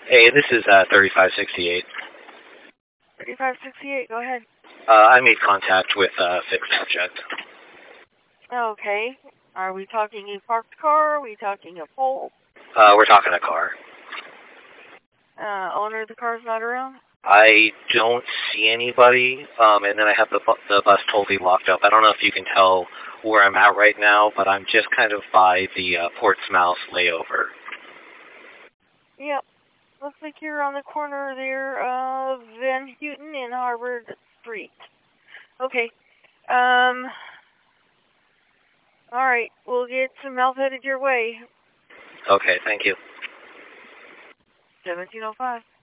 Hey, this is 3568. 3568, go ahead. I made contact with Fixed Object. Okay. Are we talking a parked car? Are we talking a pole? We're talking a car. Owner of the car's not around? I don't see anybody, and then I have the bus totally locked up. I don't know if you can tell where I'm at right now, but I'm just kind of by the Portsmouth layover. Yep. Looks like you're on the corner there of Van Houten and Harvard Street. Okay. Alright, we'll get some help headed your way. Okay, thank you. 1705.